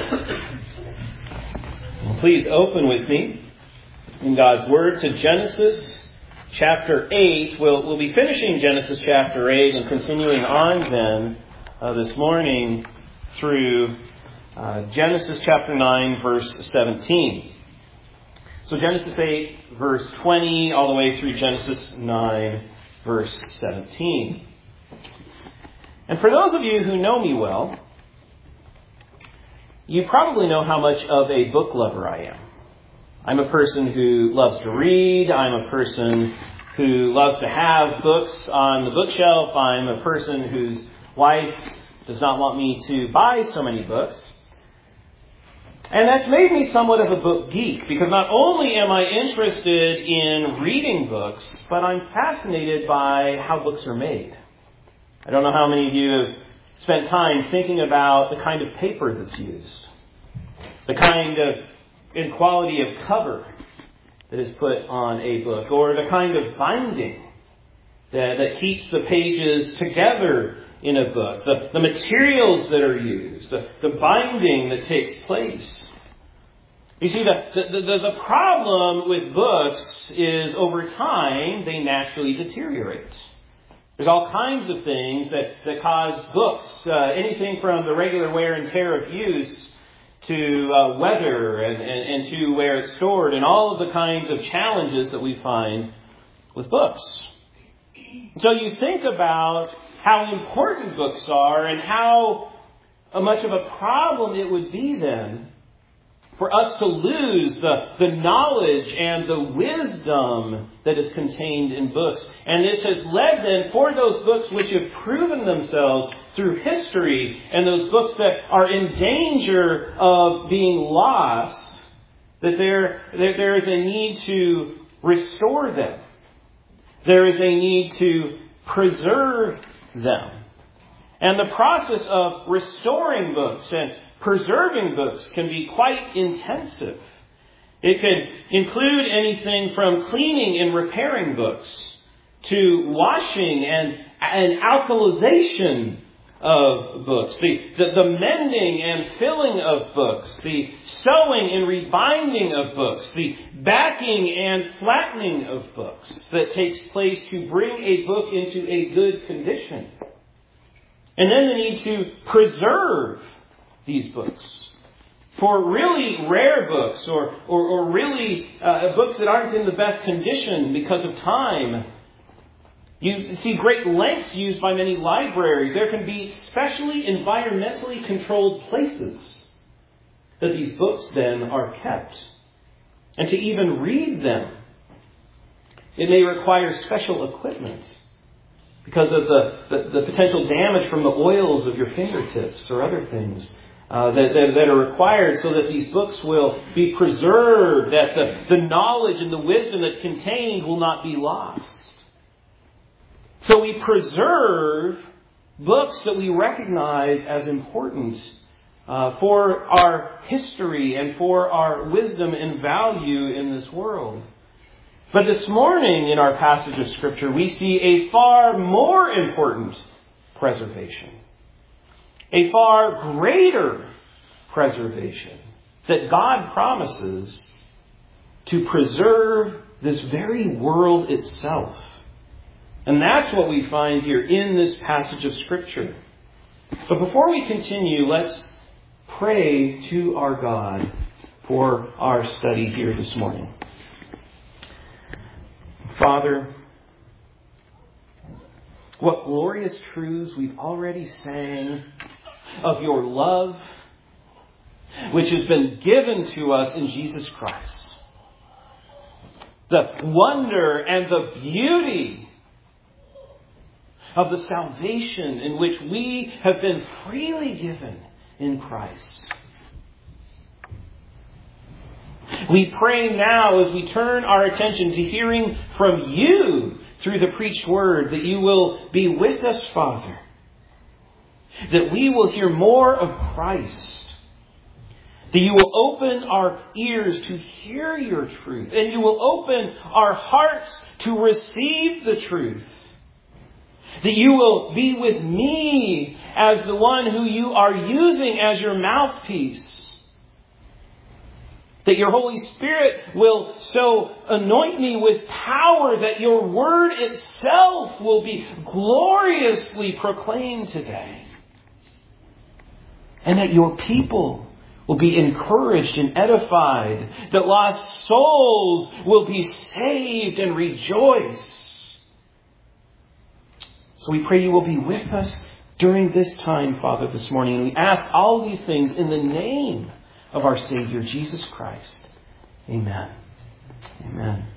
Please open with me in God's Word to Genesis chapter 8. We'll be finishing Genesis chapter 8 and continuing on then this morning through Genesis chapter 9, verse 17. So Genesis 8, verse 20, all the way through Genesis 9, verse 17. And for those of you who know me well, you probably know how much of a book lover I am. I'm a person who loves to read. I'm a person who loves to have books on the bookshelf. I'm a person whose wife does not want me to buy so many books. And that's made me somewhat of a book geek, because not only am I interested in reading books, but I'm fascinated by how books are made. I don't know how many of you have spent time thinking about the kind of paper that's used, the kind of quality of cover that is put on a book, or the kind of binding that keeps the pages together in a book, the materials that are used, the binding that takes place. You see, the problem with books is over time they naturally deteriorate. There's all kinds of things that cause books, anything from the regular wear and tear of use to weather and to where it's stored, and all of the kinds of challenges that we find with books. So you think about how important books are and how much of a problem it would be then for us to lose the knowledge and the wisdom that is contained in books. And this has led then for those books which have proven themselves through history, and those books that are in danger of being lost, that there is a need to restore them. There is a need to preserve them. And the process of restoring books and preserving books can be quite intensive. It can include anything from cleaning and repairing books to washing and alkalization of books, the mending and filling of books, the sewing and rebinding of books, the backing and flattening of books that takes place to bring a book into a good condition. And then the need to preserve these books. For really rare books or really books that aren't in the best condition because of time, you see great lengths used by many libraries. There can be specially environmentally controlled places that these books then are kept. And to even read them, it may require special equipment because of the potential damage from the oils of your fingertips or other things that are required so that these books will be preserved, that the knowledge and the wisdom that's contained will not be lost. So we preserve books that we recognize as important for our history and for our wisdom and value in this world. But this morning in our passage of Scripture, we see a far more important preservation. A far greater preservation that God promises to preserve this very world itself. And that's what we find here in this passage of Scripture. But before we continue, let's pray to our God for our study here this morning. Father, what glorious truths we've already sang of your love, which has been given to us in Jesus Christ. The wonder and the beauty of the salvation in which we have been freely given in Christ. We pray now as we turn our attention to hearing from you through the preached word that you will be with us, Father. That we will hear more of Christ. That you will open our ears to hear your truth. And you will open our hearts to receive the truth. That you will be with me as the one who you are using as your mouthpiece That your Holy Spirit will so anoint me with power that your word itself will be gloriously proclaimed today. And that your people will be encouraged and edified. That lost souls will be saved and rejoice. So we pray you will be with us during this time, Father, this morning. And we ask all these things in the name of our Savior, Jesus Christ. Amen. Amen.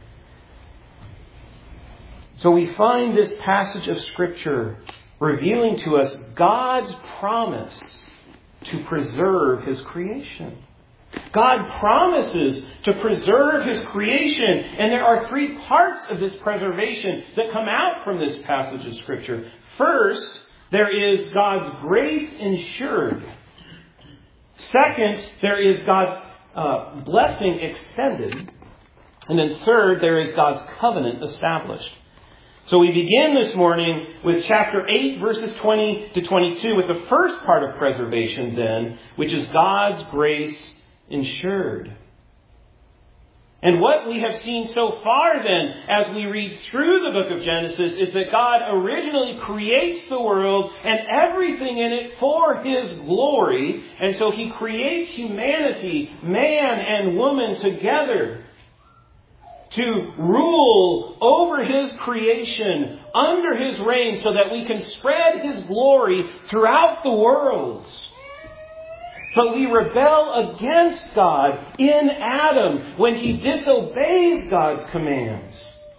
So we find this passage of Scripture revealing to us God's promise to preserve His creation. God promises to preserve His creation. And there are three parts of this preservation that come out from this passage of Scripture. First, there is God's grace ensured. Second, there is God's blessing extended. And then third, there is God's covenant established. So we begin this morning with chapter 8, verses 20 to 22, with the first part of preservation then, which is God's grace ensured. And what we have seen so far then, as we read through the book of Genesis, is that God originally creates the world and everything in it for His glory. And so He creates humanity, man and woman together, to rule over His creation under His reign so that we can spread His glory throughout the world. But we rebel against God in Adam when he disobeys God's commands.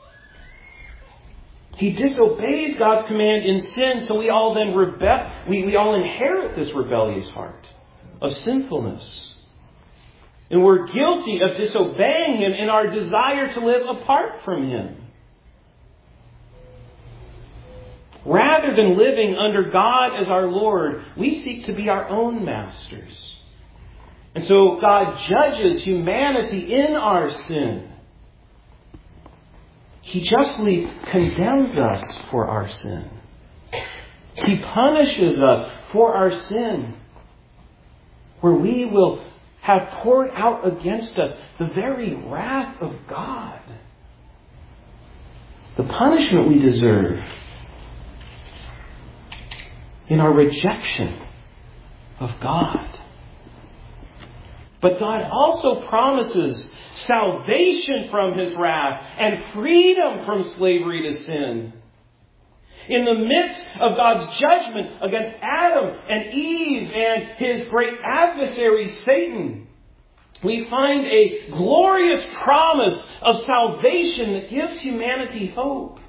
He disobeys God's command in sin, so we all then rebel. We all inherit this rebellious heart of sinfulness. And we're guilty of disobeying Him in our desire to live apart from Him. Rather than living under God as our Lord, we seek to be our own masters. And so God judges humanity in our sin. He justly condemns us for our sin. He punishes us for our sin, where we will have poured out against us the very wrath of God. The punishment we deserve in our rejection of God. But God also promises salvation from His wrath and freedom from slavery to sin. In the midst of God's judgment against Adam and Eve and his great adversary, Satan, we find a glorious promise of salvation that gives humanity hope.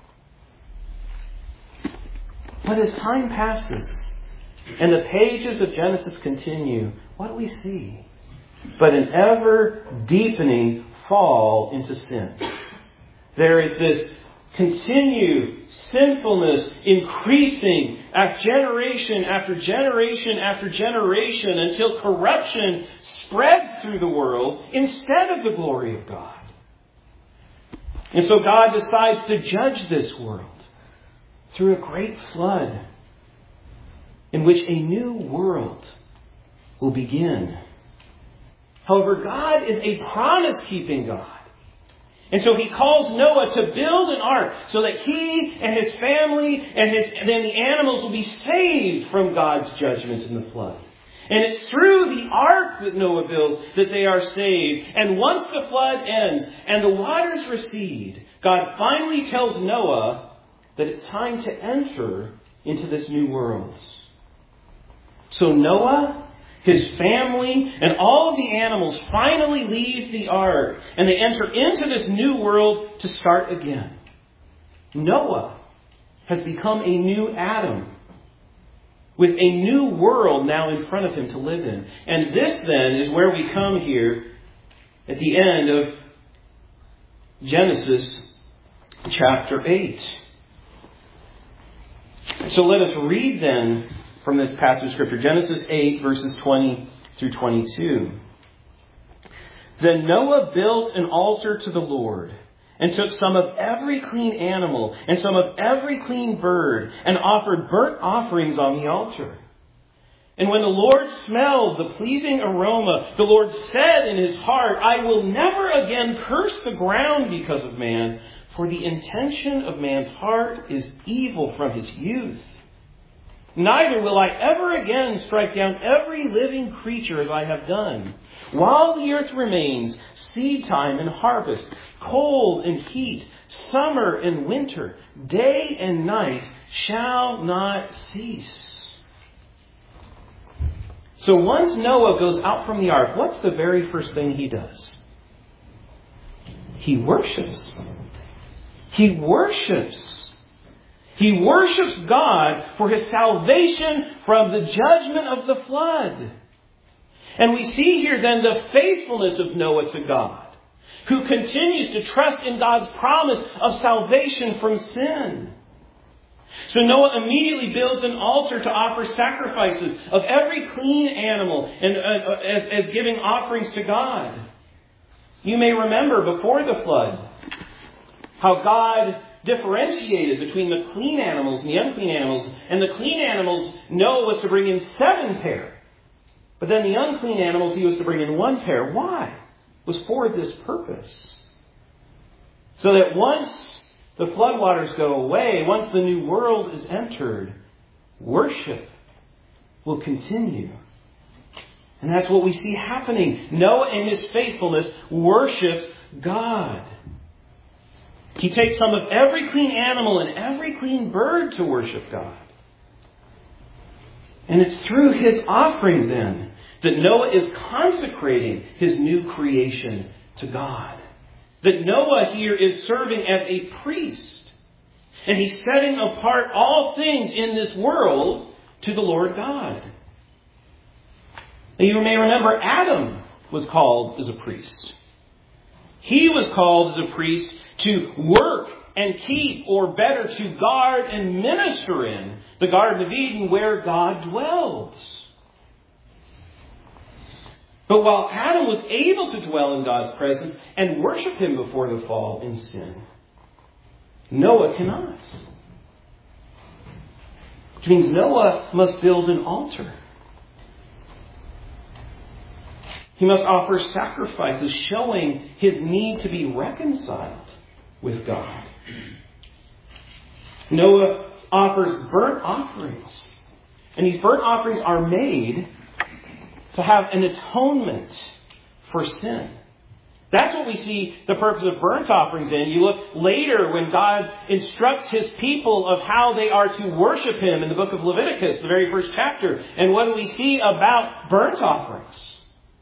But as time passes and the pages of Genesis continue, what do we see? But an ever deepening fall into sin. There is this continued sinfulness increasing generation after generation after generation until corruption spreads through the world instead of the glory of God. And so God decides to judge this world through a great flood in which a new world will begin. However, God is a promise-keeping God. And so He calls Noah to build an ark so that he and his family and then the animals will be saved from God's judgments in the flood. And it's through the ark that Noah builds that they are saved. And once the flood ends and the waters recede, God finally tells Noah that it's time to enter into this new world. So Noah, his family, and all of the animals finally leave the ark, and they enter into this new world to start again. Noah has become a new Adam, with a new world now in front of him to live in. And this then is where we come here at the end of Genesis chapter 8. So let us read then from this passage of Scripture, Genesis 8, verses 20 through 22. Then Noah built an altar to the Lord, and took some of every clean animal and some of every clean bird, and offered burnt offerings on the altar. And when the Lord smelled the pleasing aroma, the Lord said in his heart, I will never again curse the ground because of man, for the intention of man's heart is evil from his youth. Neither will I ever again strike down every living creature as I have done. While the earth remains, seed time and harvest, cold and heat, summer and winter, day and night shall not cease. So once Noah goes out from the ark, what's the very first thing he does? He worships. He worships. He worships God for his salvation from the judgment of the flood. And we see here then the faithfulness of Noah to God, who continues to trust in God's promise of salvation from sin. So Noah immediately builds an altar to offer sacrifices of every clean animal and as giving offerings to God. You may remember before the flood how God differentiated between the clean animals and the unclean animals. And the clean animals, Noah was to bring in 7 pair. But then the unclean animals, he was to bring in 1 pair. Why? It was for this purpose. So that once the floodwaters go away, once the new world is entered, worship will continue. And that's what we see happening. Noah, in his faithfulness, worships God. He takes some of every clean animal and every clean bird to worship God. And it's through his offering then that Noah is consecrating his new creation to God. That Noah here is serving as a priest. And he's setting apart all things in this world to the Lord God. And you may remember Adam was called as a priest. He was called as a priest to work and keep, or better, to guard and minister in the Garden of Eden where God dwells. But while Adam was able to dwell in God's presence and worship him before the fall in sin, Noah cannot. Which means Noah must build an altar. He must offer sacrifices showing his need to be reconciled with God. Noah offers burnt offerings. And these burnt offerings are made to have an atonement for sin. That's what we see the purpose of burnt offerings in. You look later when God instructs his people of how they are to worship him in the book of Leviticus, the very first chapter. And what do we see about burnt offerings?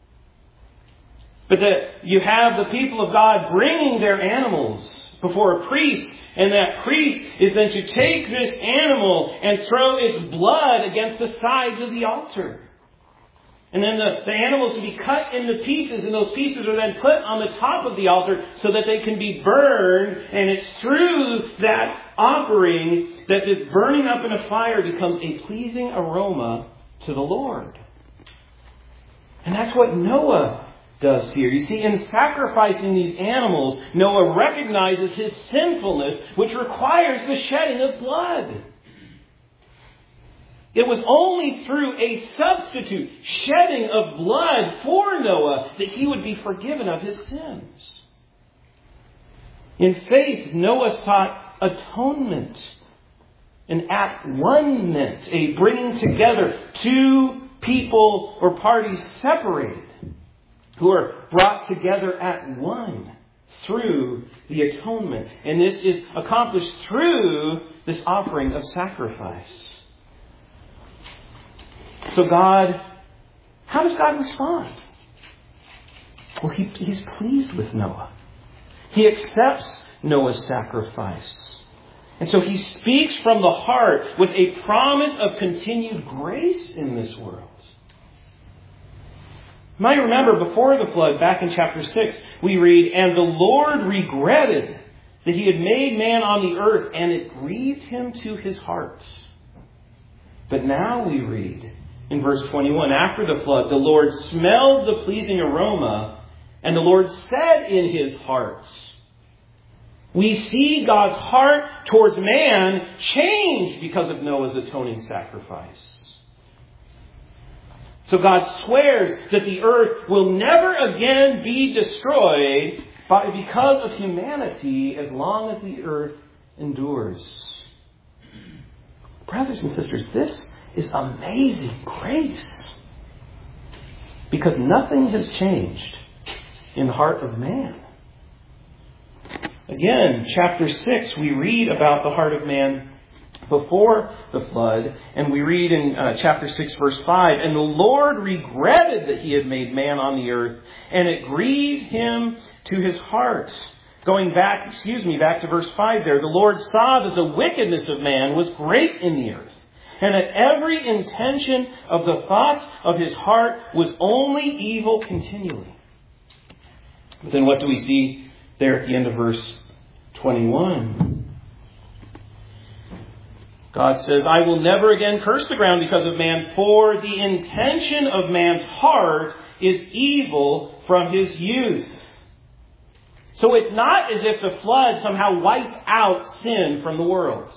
But that you have the people of God bringing their animals before a priest, and that priest is then to take this animal and throw its blood against the sides of the altar. And then the animals will be cut into pieces, and those pieces are then put on the top of the altar so that they can be burned. And it's through that offering that this burning up in a fire becomes a pleasing aroma to the Lord. And that's what Noah does here. You see, in sacrificing these animals, Noah recognizes his sinfulness, which requires the shedding of blood. It was only through a substitute shedding of blood for Noah that he would be forgiven of his sins. In faith, Noah sought atonement, an at-one-ment, a bringing together two people or parties separated, who are brought together at one through the atonement. And this is accomplished through this offering of sacrifice. So God, how does God respond? Well, He's pleased with Noah. He accepts Noah's sacrifice. And so He speaks from the heart with a promise of continued grace in this world. You might remember before the flood, back in chapter 6, we read, "And the Lord regretted that He had made man on the earth, and it grieved Him to His heart." But now we read in verse 21, after the flood, the Lord smelled the pleasing aroma, and the Lord said in His heart. We see God's heart towards man change because of Noah's atoning sacrifice. So God swears that the earth will never again be destroyed because of humanity as long as the earth endures. Brothers and sisters, this is amazing grace. Because nothing has changed in the heart of man. Again, chapter 6, we read about the heart of man before the flood, and we read in chapter 6, verse 5, "And the Lord regretted that he had made man on the earth, and it grieved him to his heart." Going back to verse 5 there, "The Lord saw that the wickedness of man was great in the earth, and that every intention of the thoughts of his heart was only evil continually." But then what do we see there at the end of verse 21? God says, "I will never again curse the ground because of man, for the intention of man's heart is evil from his youth." So it's not as if the flood somehow wiped out sin from the world.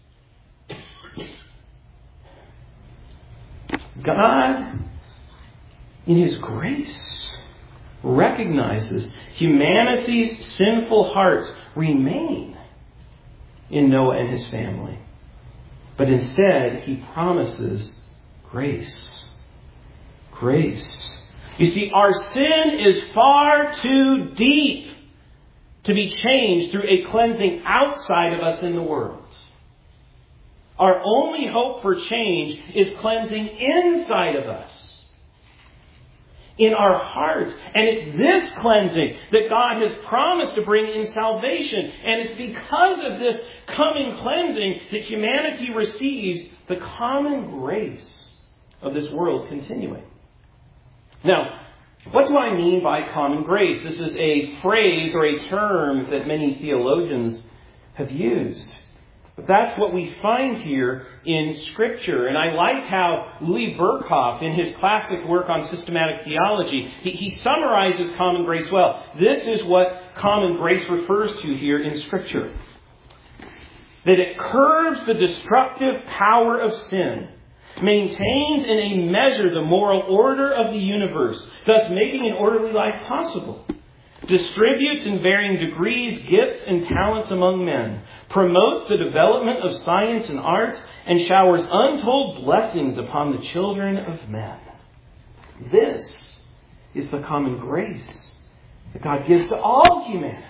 God, in His grace, recognizes humanity's sinful hearts remain in Noah and his family. But instead, He promises grace. Grace. You see, our sin is far too deep to be changed through a cleansing outside of us in the world. Our only hope for change is cleansing inside of us, in our hearts. And it's this cleansing that God has promised to bring in salvation. And it's because of this coming cleansing that humanity receives the common grace of this world continuing. Now, what do I mean by common grace? This is a phrase or a term that many theologians have used. But that's what we find here in Scripture. And I like how Louis Berkhoff, in his classic work on systematic theology, he summarizes common grace well. This is what common grace refers to here in Scripture. That it curbs the destructive power of sin, maintains in a measure the moral order of the universe, thus making an orderly life possible. Distributes in varying degrees gifts and talents among men, promotes the development of science and art, and showers untold blessings upon the children of men. This is the common grace that God gives to all humanity.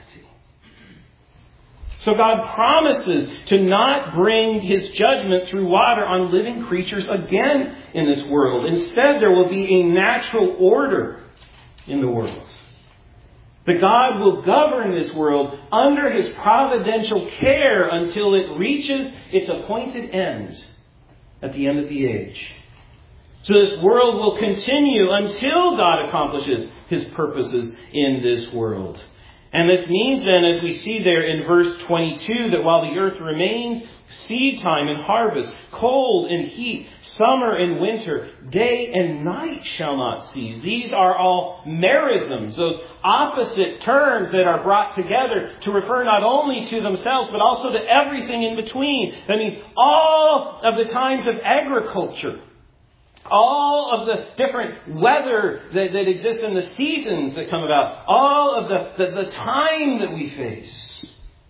So God promises to not bring His judgment through water on living creatures again in this world. Instead, there will be a natural order in the world. That God will govern this world under His providential care until it reaches its appointed end at the end of the age. So this world will continue until God accomplishes His purposes in this world. And this means then, as we see there in verse 22, that while the earth remains, seed time and harvest, cold and heat, summer and winter, day and night shall not cease. These are all merisms, those opposite terms that are brought together to refer not only to themselves, but also to everything in between. That means all of the times of agriculture, all of the different weather that exists in the seasons that come about, all of the time that we face.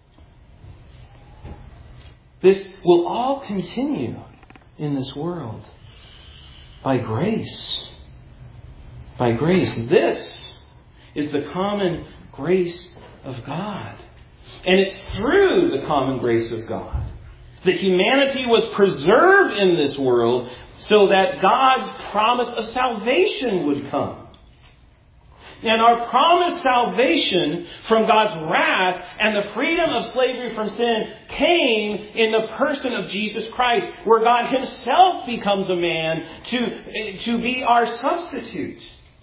This will all continue in this world by grace. By grace. This is the common grace of God. And it's through the common grace of God that humanity was preserved in this world so that God's promise of salvation would come. And our promised salvation from God's wrath and the freedom of slavery from sin came in the person of Jesus Christ, where God Himself becomes a man to be our substitute.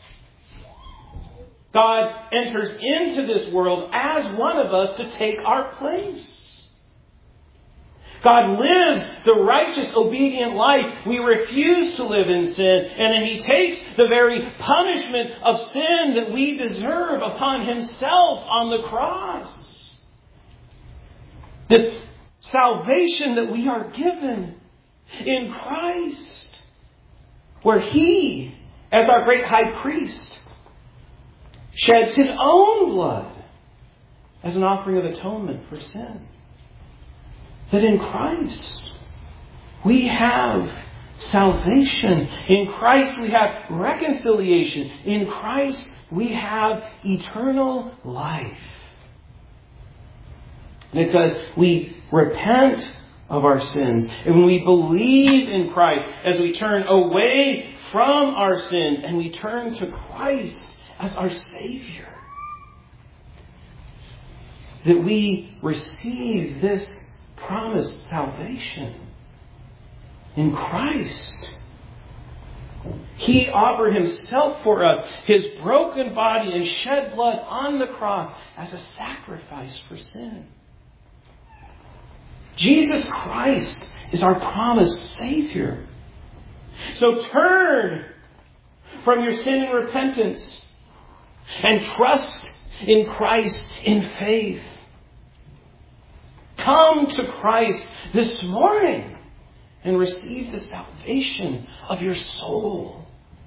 God enters into this world as one of us to take our place. God lives the righteous, obedient life. We refuse to live in sin. And then He takes the very punishment of sin that we deserve upon Himself on the cross. This salvation that we are given in Christ, where He as our great high priest, sheds his own blood as an offering of atonement for sin. That in Christ we have salvation. In Christ we have reconciliation. In Christ we have eternal life. And it says we repent of our sins. And when we believe in Christ, as we turn away from our sins and we turn to Christ as our Savior, that we receive this promised salvation in Christ. He offered himself for us, his broken body and shed blood on the cross as a sacrifice for sin. Jesus Christ is our promised Savior. So turn from your sin and repentance and trust in Christ in faith. Come to Christ this morning and receive the salvation of your soul.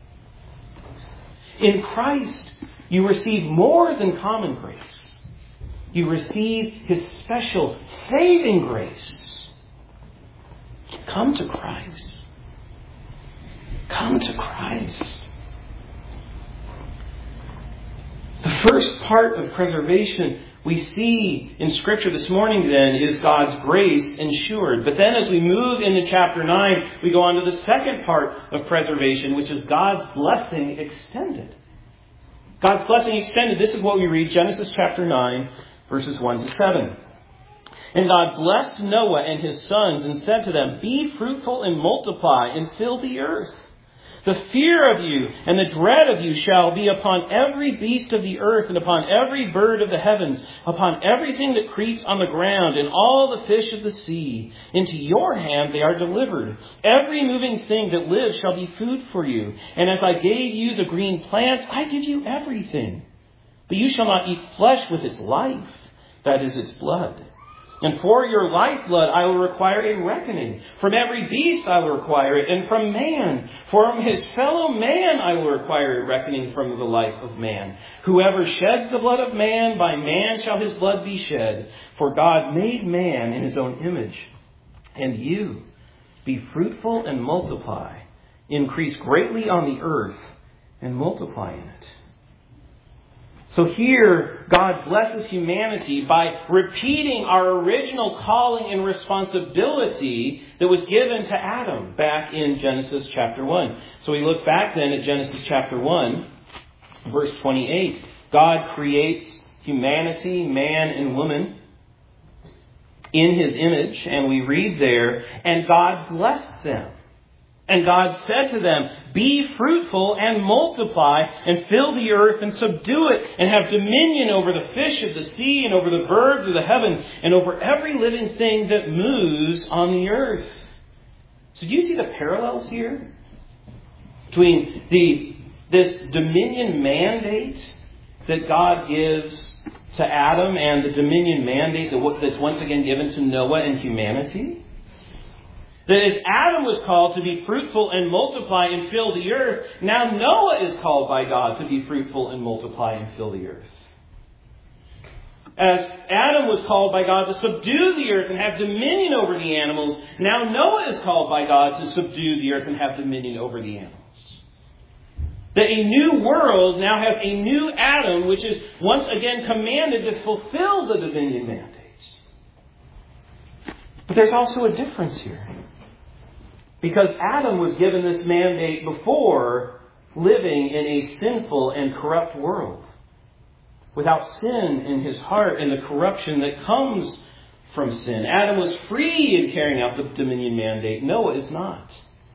In Christ, you receive more than common grace. You receive his special saving grace. Come to Christ. Come to Christ. The first part of preservation we see in Scripture this morning then is God's grace ensured. But then as we move into chapter 9, we go on to the second part of preservation, which is God's blessing extended. God's blessing extended. This is what we read, Genesis chapter 9, verses 1 to 7. And God blessed Noah and his sons and said to them, "Be fruitful and multiply and fill the earth. The fear of you and the dread of you shall be upon every beast of the earth and upon every bird of the heavens, upon everything that creeps on the ground and all the fish of the sea. Into your hand they are delivered. Every moving thing that lives shall be food for you. And as I gave you the green plants, I give you everything. But you shall not eat flesh with its life, that is its blood. And for your lifeblood I will require a reckoning. From every beast I will require it, and from man. From his fellow man I will require a reckoning from the life of man. Whoever sheds the blood of man, by man shall his blood be shed. For God made man in his own image. And you, be fruitful and multiply. Increase greatly on the earth and multiply in it." So here, God blesses humanity by repeating our original calling and responsibility that was given to Adam back in Genesis chapter 1. So we look back then at Genesis chapter 1, verse 28. God creates humanity, man and woman, in his image. And we read there, and God blessed them. And God said to them, "Be fruitful and multiply and fill the earth and subdue it and have dominion over the fish of the sea and over the birds of the heavens and over every living thing that moves on the earth." So do you see the parallels here between this dominion mandate that God gives to Adam and the dominion mandate that's once again given to Noah and humanity? That as Adam was called to be fruitful and multiply and fill the earth, now Noah is called by God to be fruitful and multiply and fill the earth. As Adam was called by God to subdue the earth and have dominion over the animals, now Noah is called by God to subdue the earth and have dominion over the animals. That a new world now has a new Adam, which is once again commanded to fulfill the dominion mandate. But there's also a difference here. Because Adam was given this mandate before living in a sinful and corrupt world. Without sin in his heart and the corruption that comes from sin. Adam was free in carrying out the dominion mandate. Noah is not.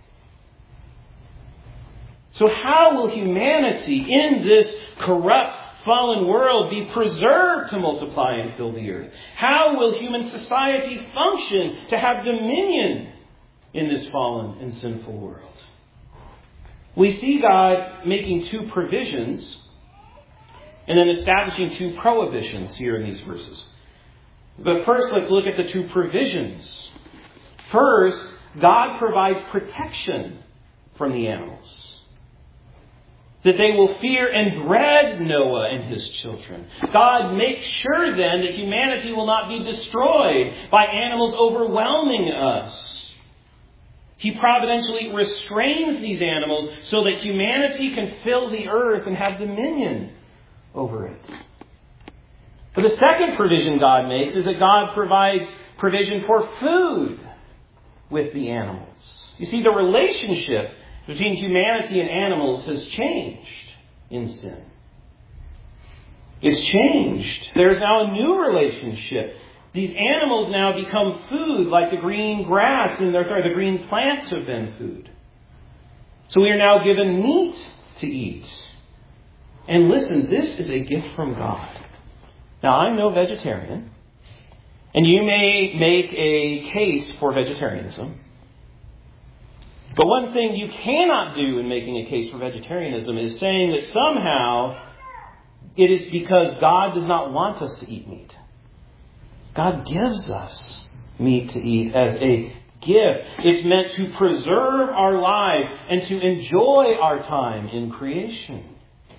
So how will humanity in this corrupt, fallen world be preserved to multiply and fill the earth? How will human society function to have dominion in this fallen and sinful world? We see God making two provisions and then establishing two prohibitions here in these verses. But first, let's look at the two provisions. First, God provides protection from the animals. that they will fear and dread Noah and his children. God makes sure then that humanity will not be destroyed by animals overwhelming us. He providentially restrains these animals so that humanity can fill the earth and have dominion over it. But the second provision God makes is that God provides provision for food with the animals. You see, the relationship between humanity and animals has changed in sin. It's changed. There's now a new relationship. These animals now become food, like the green grass and the green plants have been food. So we are now given meat to eat. And listen, this is a gift from God. Now, I'm no vegetarian, and you may make a case for vegetarianism. But one thing you cannot do in making a case for vegetarianism is saying that somehow it is because God does not want us to eat meat. God gives us meat to eat as a gift. It's meant to preserve our lives and to enjoy our time in creation.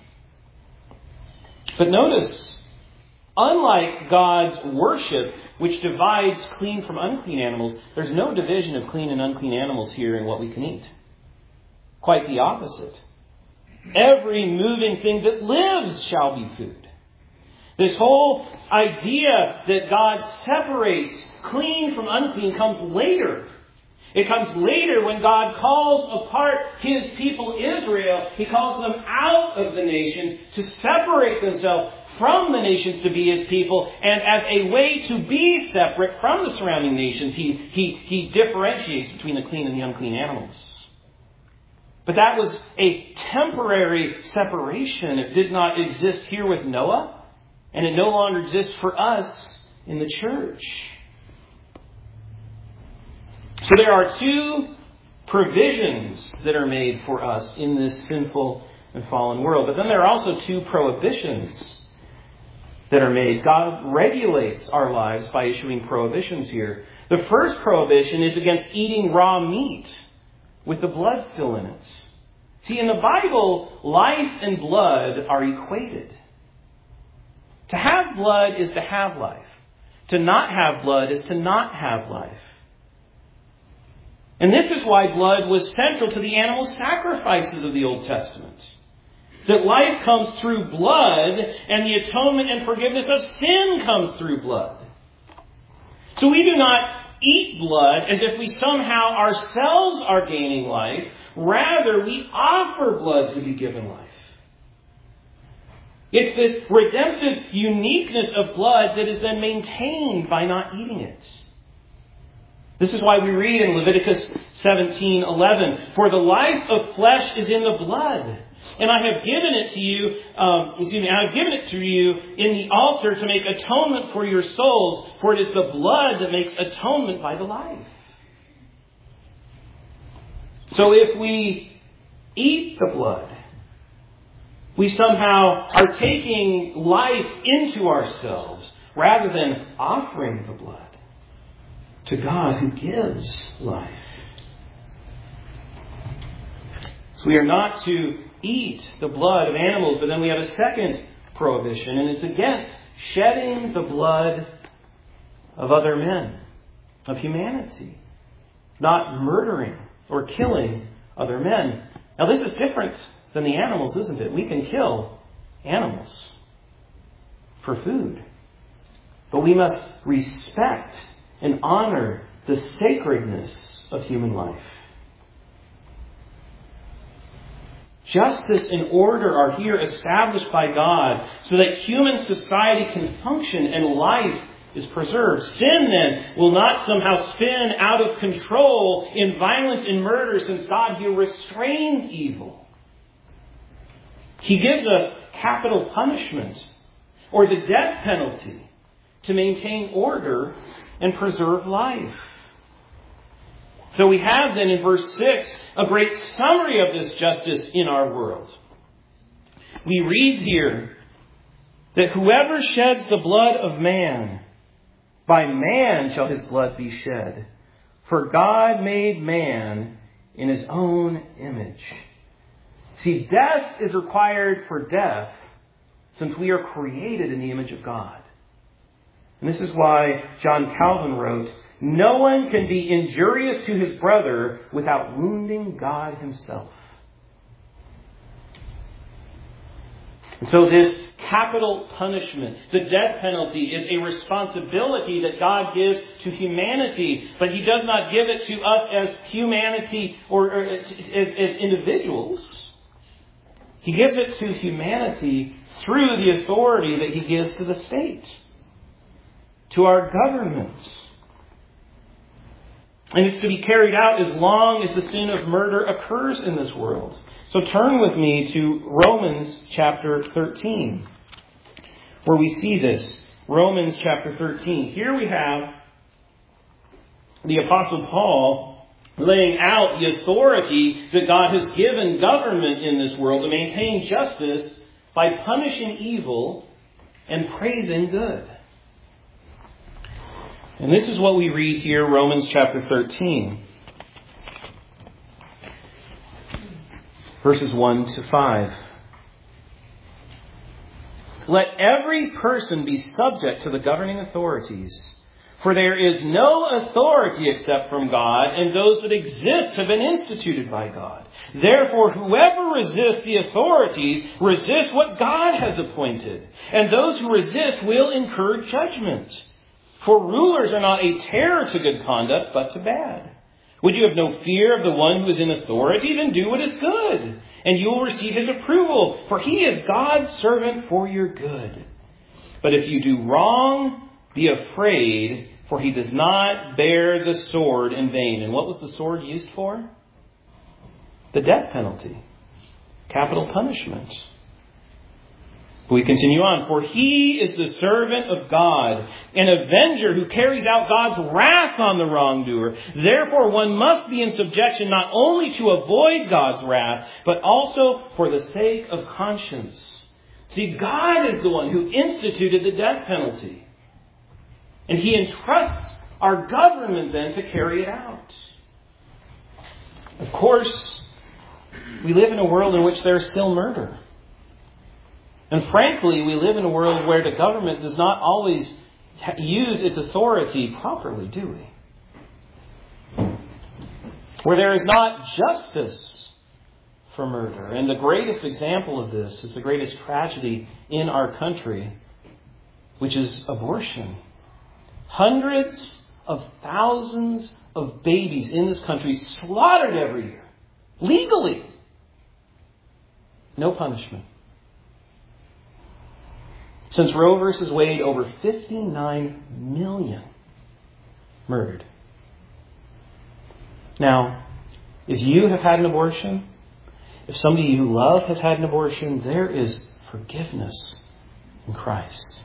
But notice, unlike God's worship, which divides clean from unclean animals, there's no division of clean and unclean animals here in what we can eat. Quite the opposite. Every moving thing that lives shall be food. This whole idea that God separates clean from unclean comes later. It comes later when God calls apart His people Israel. He calls them out of the nations to separate themselves from the nations to be His people. And as a way to be separate from the surrounding nations, He differentiates between the clean and the unclean animals. But that was a temporary separation. It did not exist here with Noah. And it no longer exists for us in the church. So there are two provisions that are made for us in this sinful and fallen world. But then there are also two prohibitions that are made. God regulates our lives by issuing prohibitions here. The first prohibition is against eating raw meat with the blood still in it. See, in the Bible, life and blood are equated. To have blood is to have life. To not have blood is to not have life. And this is why blood was central to the animal sacrifices of the Old Testament. That life comes through blood, and the atonement and forgiveness of sin comes through blood. So we do not eat blood as if we somehow ourselves are gaining life. Rather, we offer blood to be given life. It's this redemptive uniqueness of blood that is then maintained by not eating it. This is why we read in Leviticus 17:11, "For the life of flesh is in the blood, and I have given it to you. I have given it to you in the altar to make atonement for your souls. For it is the blood that makes atonement by the life." So if we eat the blood, we somehow are taking life into ourselves rather than offering the blood to God who gives life. So we are not to eat the blood of animals, but then we have a second prohibition, and it's against shedding the blood of other men, of humanity, not murdering or killing other men. Now this is different than the animals, isn't it? We can kill animals for food. But we must respect and honor the sacredness of human life. Justice and order are here established by God so that human society can function and life is preserved. Sin, then, will not somehow spin out of control in violence and murder, since God here restrains evil. He gives us capital punishment or the death penalty to maintain order and preserve life. So we have then in verse 6 a great summary of this justice in our world. We read here that whoever sheds the blood of man, by man shall his blood be shed. For God made man in His own image. See, death is required for death since we are created in the image of God. And this is why John Calvin wrote, "No one can be injurious to his brother without wounding God himself." And so this capital punishment, the death penalty, is a responsibility that God gives to humanity, but He does not give it to us as humanity or as individuals. He gives it to humanity through the authority that He gives to the state, to our governments. And it's to be carried out as long as the sin of murder occurs in this world. So turn with me to Romans chapter 13, where we see this. Romans chapter 13. Here we have the Apostle Paul laying out the authority that God has given government in this world to maintain justice by punishing evil and praising good. And this is what we read here, Romans chapter 13. Verses 1 to 5. Let every person be subject to the governing authorities, for there is no authority except from God, and those that exist have been instituted by God. Therefore, whoever resists the authorities resists what God has appointed, and those who resist will incur judgment. For rulers are not a terror to good conduct, but to bad. Would you have no fear of the one who is in authority? Then do what is good, and you will receive his approval, for he is God's servant for your good. But if you do wrong, be afraid, for he does not bear the sword in vain. And what was the sword used for? The death penalty. Capital punishment. We continue on. For he is the servant of God, an avenger who carries out God's wrath on the wrongdoer. Therefore, one must be in subjection not only to avoid God's wrath, but also for the sake of conscience. See, God is the one who instituted the death penalty. And He entrusts our government then to carry it out. Of course, we live in a world in which there is still murder. And frankly, we live in a world where the government does not always use its authority properly, do we? Where there is not justice for murder. And the greatest example of this is the greatest tragedy in our country, which is abortion. Hundreds of thousands of babies in this country slaughtered every year, legally. No punishment. Since Roe versus Wade, over 59 million murdered. Now, if you have had an abortion, if somebody you love has had an abortion, there is forgiveness in Christ.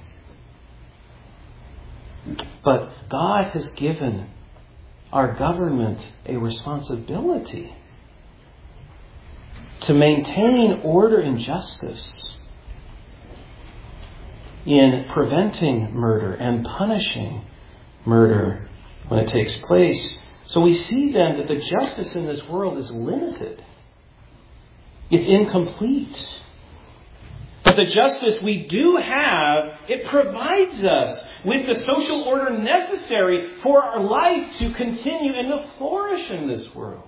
But God has given our government a responsibility to maintain order and justice in preventing murder and punishing murder when it takes place. So we see then that the justice in this world is limited. It's incomplete. But the justice we do have, it provides us with the social order necessary for our life to continue and to flourish in this world.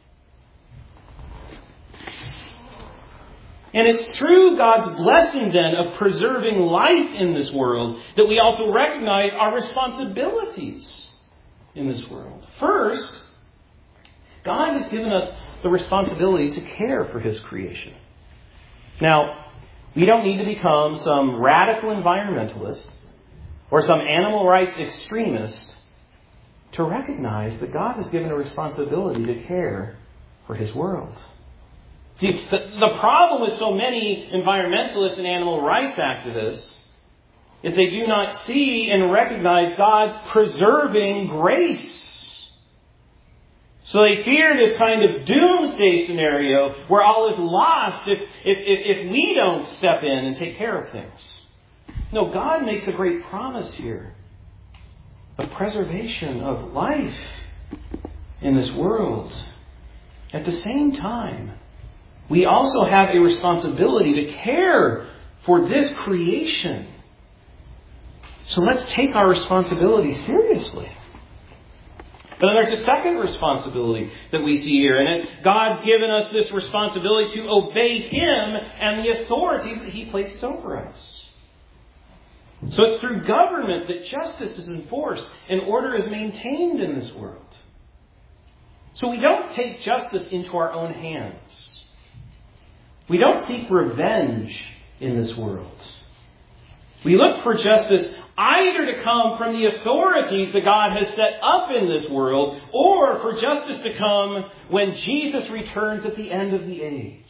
And it's through God's blessing then of preserving life in this world that we also recognize our responsibilities in this world. First, God has given us the responsibility to care for His creation. Now, we don't need to become some radical environmentalist or some animal rights extremist to recognize that God has given a responsibility to care for His world. See, the problem with so many environmentalists and animal rights activists is they do not see and recognize God's preserving grace. So they fear this kind of doomsday scenario where all is lost if we don't step in and take care of things. No, God makes a great promise here of preservation of life in this world. At the same time, we also have a responsibility to care for this creation. So let's take our responsibility seriously. But then there's a second responsibility that we see here. And God's given us this responsibility to obey Him and the authorities that He places over us. So it's through government that justice is enforced and order is maintained in this world. So we don't take justice into our own hands. We don't seek revenge in this world. We look for justice either to come from the authorities that God has set up in this world, or for justice to come when Jesus returns at the end of the age.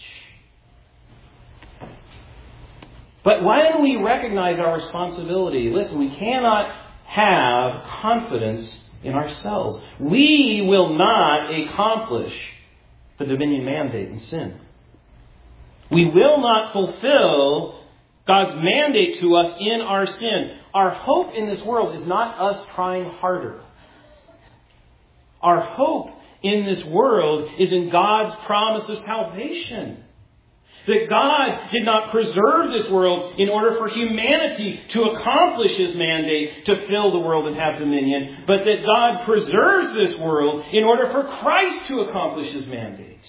But when we recognize our responsibility, listen, we cannot have confidence in ourselves. We will not accomplish the dominion mandate in sin. We will not fulfill God's mandate to us in our sin. Our hope in this world is not us trying harder. Our hope in this world is in God's promise of salvation. That God did not preserve this world in order for humanity to accomplish His mandate to fill the world and have dominion, but that God preserves this world in order for Christ to accomplish His mandate.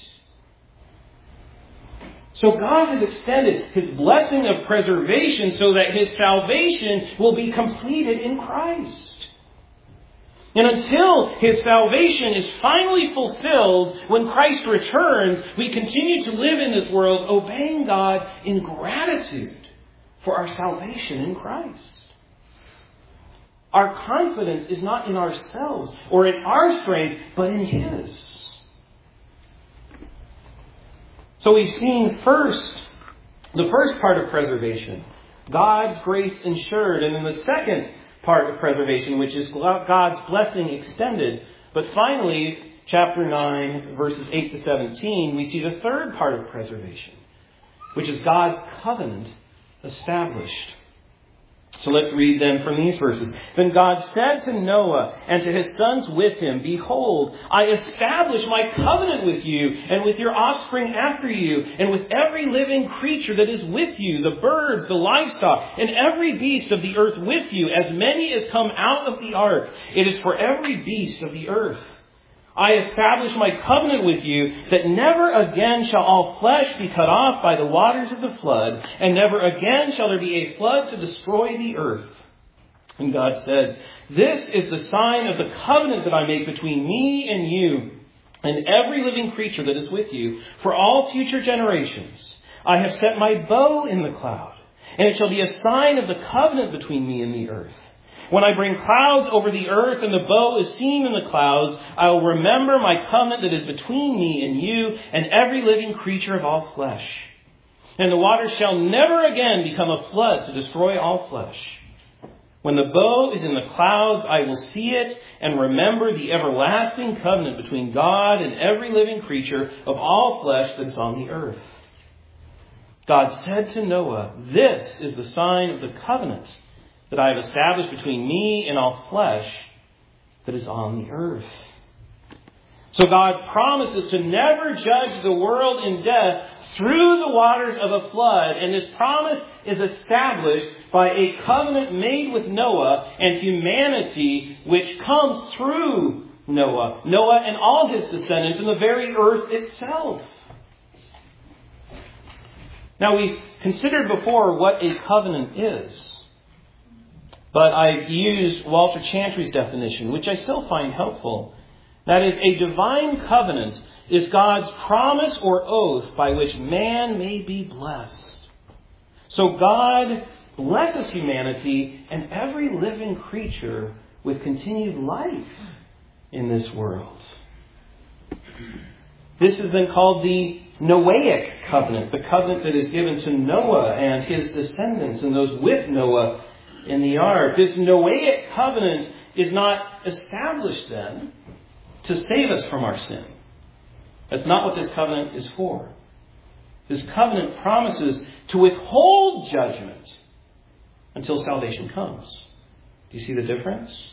So God has extended His blessing of preservation so that His salvation will be completed in Christ. And until His salvation is finally fulfilled when Christ returns, we continue to live in this world obeying God in gratitude for our salvation in Christ. Our confidence is not in ourselves or in our strength, but in His. So we've seen the first part of preservation, God's grace ensured, and then the second part of preservation, which is God's blessing extended. But finally, chapter 9, verses 8 to 17, we see the third part of preservation, which is God's covenant established. So let's read then from these verses. Then God said to Noah and to his sons with him, Behold, I establish my covenant with you and with your offspring after you and with every living creature that is with you, the birds, the livestock, and every beast of the earth with you, as many as come out of the ark. It is for every beast of the earth. I establish my covenant with you that never again shall all flesh be cut off by the waters of the flood, and never again shall there be a flood to destroy the earth. And God said, This is the sign of the covenant that I make between me and you and every living creature that is with you for all future generations. I have set my bow in the cloud, and it shall be a sign of the covenant between me and the earth. When I bring clouds over the earth and the bow is seen in the clouds, I will remember my covenant that is between me and you and every living creature of all flesh. And the waters shall never again become a flood to destroy all flesh. When the bow is in the clouds, I will see it and remember the everlasting covenant between God and every living creature of all flesh that is on the earth. God said to Noah, This is the sign of the covenant that I have established between me and all flesh that is on the earth. So God promises to never judge the world in death through the waters of a flood. And this promise is established by a covenant made with Noah and humanity, which comes through Noah. Noah and all his descendants and the very earth itself. Now, we've considered before what a covenant is. But I've used Walter Chantry's definition, which I still find helpful. That is, a divine covenant is God's promise or oath by which man may be blessed. So God blesses humanity and every living creature with continued life in this world. This is then called the Noahic covenant, the covenant that is given to Noah and his descendants and those with Noah in the ark. This Noahic covenant is not established then to save us from our sin. That's not what this covenant is for. This covenant promises to withhold judgment until salvation comes. Do you see the difference?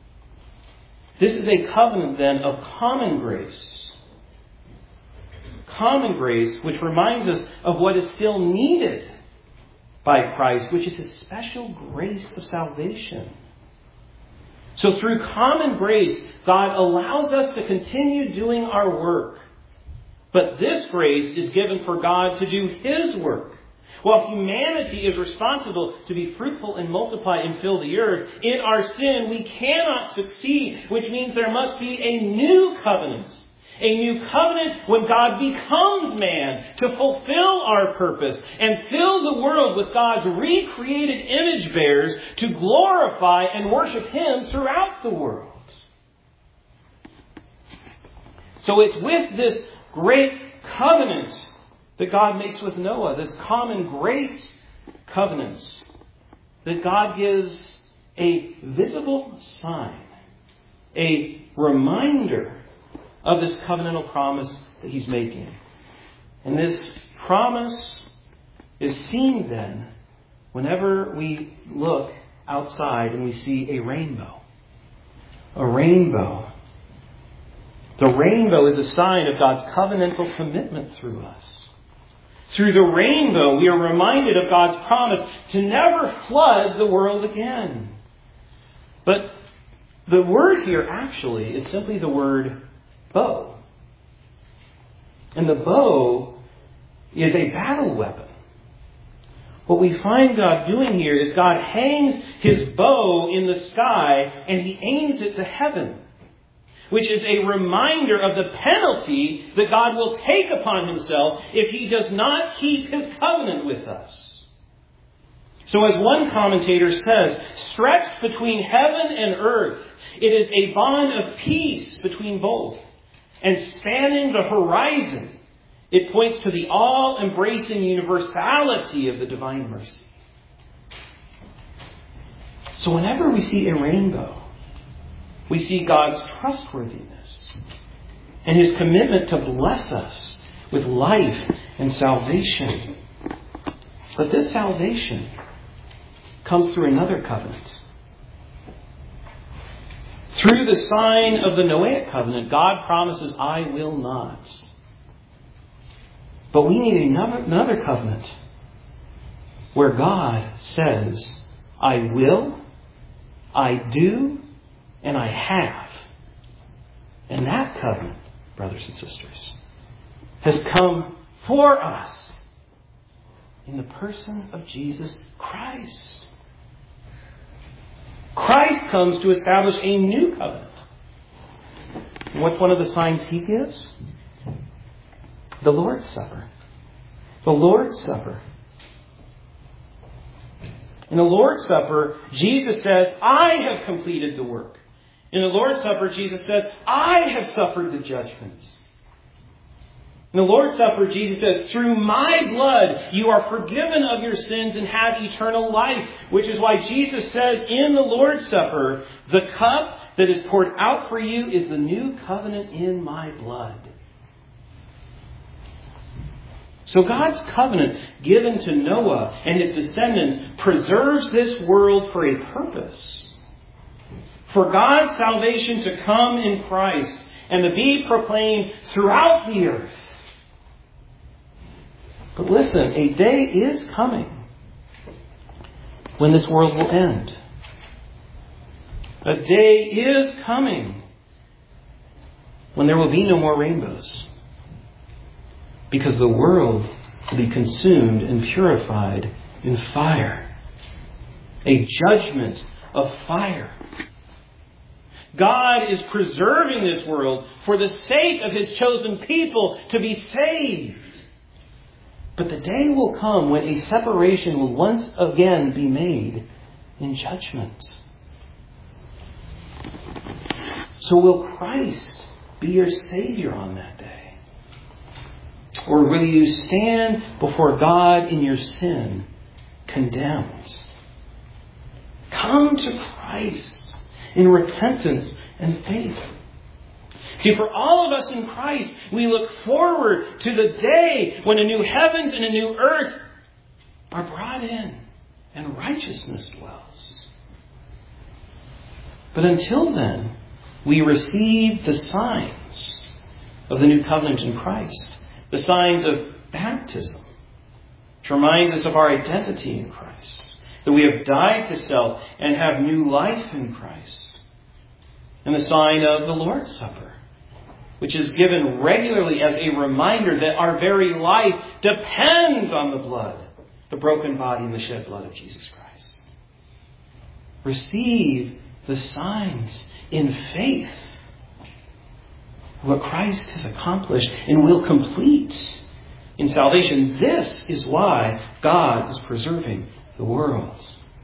This is a covenant then of common grace. common grace, which reminds us of what is still needed by Christ, which is His special grace of salvation. So through common grace, God allows us to continue doing our work. But this grace is given for God to do His work. While humanity is responsible to be fruitful and multiply and fill the earth, in our sin we cannot succeed, which means there must be a new covenant. A new covenant when God becomes man to fulfill our purpose and fill the world with God's recreated image bearers to glorify and worship Him throughout the world. So it's with this great covenant that God makes with Noah, this common grace covenant, that God gives a visible sign, a reminder of this covenantal promise that He's making. And this promise is seen then whenever we look outside and we see a rainbow. A rainbow. The rainbow is a sign of God's covenantal commitment through us. Through the rainbow, we are reminded of God's promise to never flood the world again. But the word here actually is simply the word bow. And the bow is a battle weapon. What we find God doing here is God hangs His bow in the sky and He aims it to heaven, which is a reminder of the penalty that God will take upon Himself if He does not keep His covenant with us. So as one commentator says, stretched between heaven and earth, it is a bond of peace between both. And spanning the horizon, it points to the all-embracing universality of the divine mercy. So whenever we see a rainbow, we see God's trustworthiness and His commitment to bless us with life and salvation. But this salvation comes through another covenant. Through the sign of the Noahic covenant, God promises, I will not. But we need another covenant where God says, I will, I do, and I have. And that covenant, brothers and sisters, has come for us in the person of Jesus Christ. Christ comes to establish a new covenant. And what's one of the signs He gives? The Lord's Supper. The Lord's Supper. In the Lord's Supper, Jesus says, I have completed the work. In the Lord's Supper, Jesus says, I have suffered the judgments. In the Lord's Supper, Jesus says, through my blood, you are forgiven of your sins and have eternal life. Which is why Jesus says in the Lord's Supper, the cup that is poured out for you is the new covenant in my blood. So God's covenant given to Noah and his descendants preserves this world for a purpose. For God's salvation to come in Christ and to be proclaimed throughout the earth. But listen, a day is coming when this world will end. A day is coming when there will be no more rainbows. Because the world will be consumed and purified in fire. A judgment of fire. God is preserving this world for the sake of His chosen people to be saved. But the day will come when a separation will once again be made in judgment. So will Christ be your Savior on that day? Or will you stand before God in your sin, condemned? Come to Christ in repentance and faith. See, for all of us in Christ, we look forward to the day when a new heavens and a new earth are brought in and righteousness dwells. But until then, we receive the signs of the new covenant in Christ. The signs of baptism, which reminds us of our identity in Christ, that we have died to self and have new life in Christ. And the sign of the Lord's Supper, which is given regularly as a reminder that our very life depends on the blood, the broken body and the shed blood of Jesus Christ. Receive the signs in faith. What Christ has accomplished and will complete in salvation. This is why God is preserving the world.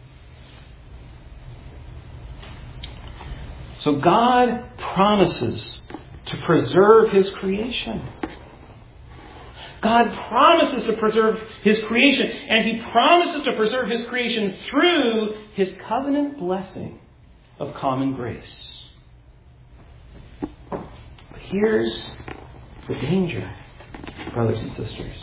So God promises to preserve His creation. God promises to preserve His creation, and He promises to preserve His creation through His covenant blessing of common grace. But here's the danger, brothers and sisters,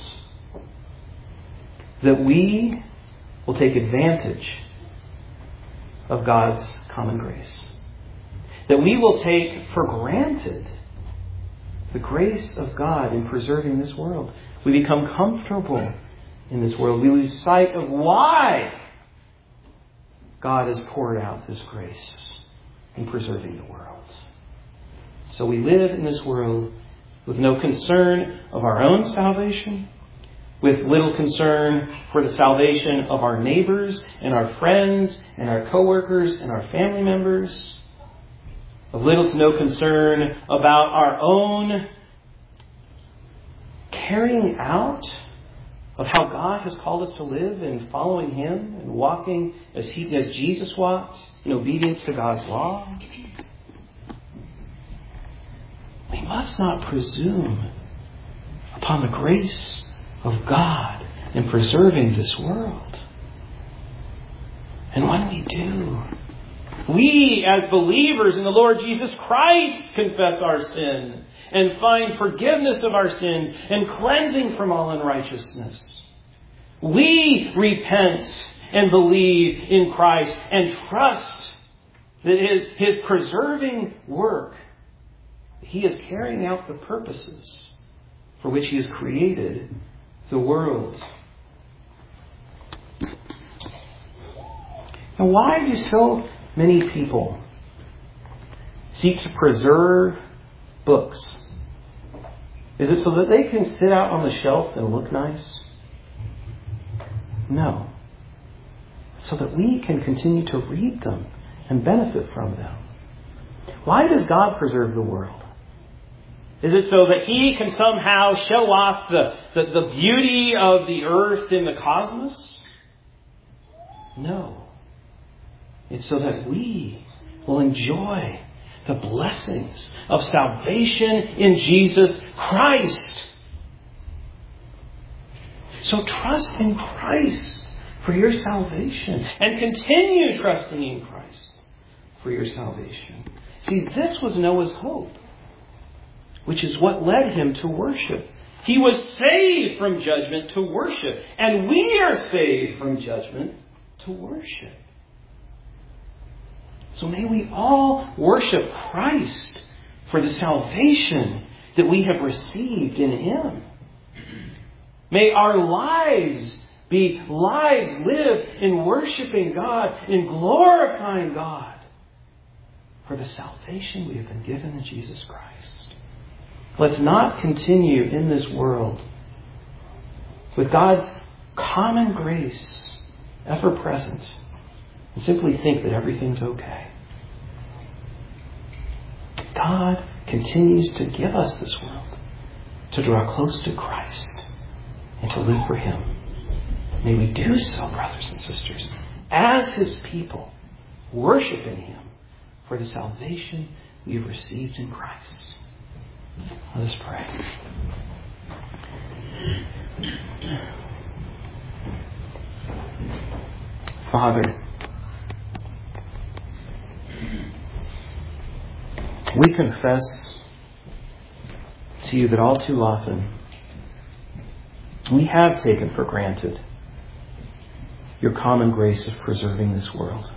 that we will take advantage of God's common grace. That we will take for granted the grace of God in preserving this world. We become comfortable in this world. We lose sight of why God has poured out this grace in preserving the world. So we live in this world with no concern of our own salvation, with little concern for the salvation of our neighbors and our friends and our coworkers and our family members, of little to no concern about our own carrying out of how God has called us to live in following Him and walking as Jesus walked in obedience to God's law. We must not presume upon the grace of God in preserving this world. And when we do, we as believers in the Lord Jesus Christ confess our sin and find forgiveness of our sins and cleansing from all unrighteousness. We repent and believe in Christ and trust that His preserving work, He is carrying out the purposes for which He has created the world. Now, why do so many people seek to preserve books? Is it so that they can sit out on the shelf and look nice? No. So that we can continue to read them and benefit from them. Why does God preserve the world? Is it so that He can somehow show off the beauty of the earth in the cosmos? No. It's so that we will enjoy the blessings of salvation in Jesus Christ. So trust in Christ for your salvation and continue trusting in Christ for your salvation. See, this was Noah's hope, which is what led him to worship. He was saved from judgment to worship, and we are saved from judgment to worship. So may we all worship Christ for the salvation that we have received in Him. May our lives be lives lived in worshiping God, in glorifying God for the salvation we have been given in Jesus Christ. Let's not continue in this world with God's common grace ever present and simply think that everything's okay. God continues to give us this world to draw close to Christ and to live for Him. May we do so, brothers and sisters, as His people, worshiping Him for the salvation we have received in Christ. Let us pray. Father, we confess to You that all too often we have taken for granted Your common grace of preserving this world.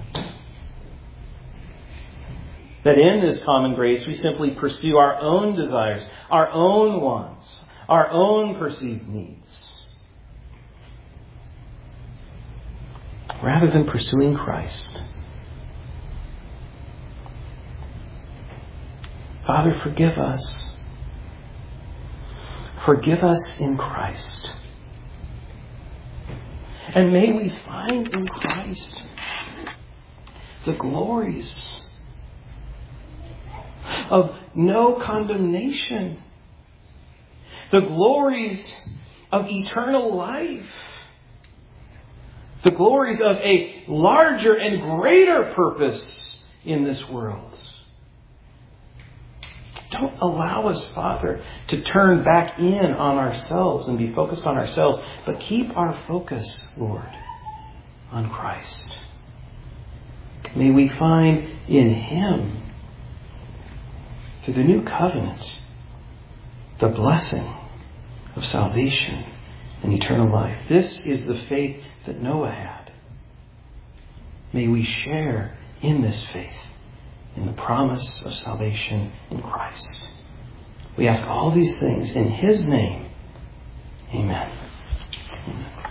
That in this common grace we simply pursue our own desires, our own wants, our own perceived needs, rather than pursuing Christ. Father, forgive us. Forgive us in Christ. And may we find in Christ the glories of no condemnation, the glories of eternal life, the glories of a larger and greater purpose in this world. Don't allow us, Father, to turn back in on ourselves and be focused on ourselves, but keep our focus, Lord, on Christ. May we find in Him, through the new covenant, the blessing of salvation and eternal life. This is the faith that Noah had. May we share in this faith, in the promise of salvation in Christ. We ask all these things in His name. Amen. Amen.